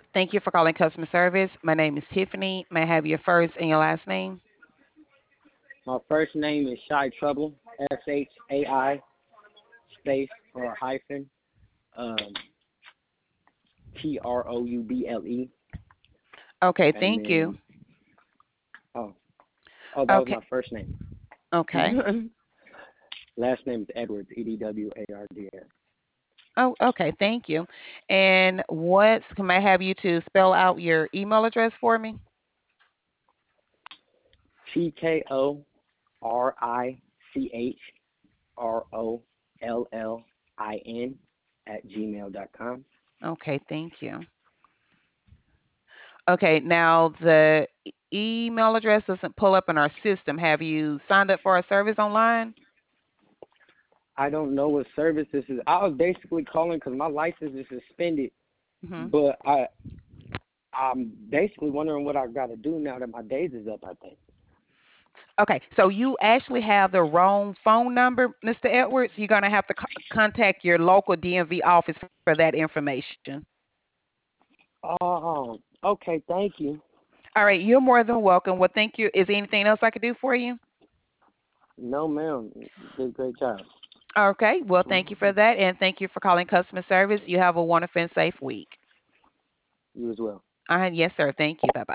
Thank you for calling customer service. My name is Tiffany. May I have your first and your last name? My first name is Shy Trouble, SHAI space or hyphen, um, TROUBLE, Okay, and thank you. then oh that was Okay, my first name. okay. Last name is Edwards, EDWARDS. Oh, okay, thank you. And can I have you to spell out your email address for me? TKORICHROLLIN @gmail.com. Okay, thank you. Okay, now the email address doesn't pull up in our system. Have you signed up for our service online? I don't know what service this is. I was basically calling because my license is suspended, Hmm. but I'm basically wondering what I got to do now that my days is up. I think. Okay, so you actually have the wrong phone number, Mr. Edwards. You're going to have to contact your local DMV office for that information. Oh, okay. Thank you. All right, you're more than welcome. Well, thank you. Is there anything else I could do for you? No, ma'am. You did a great job. Okay, well, thank you for that, and thank you for calling customer service. You have a wonderful and safe week. You as well. Yes, sir. Thank you. Bye bye.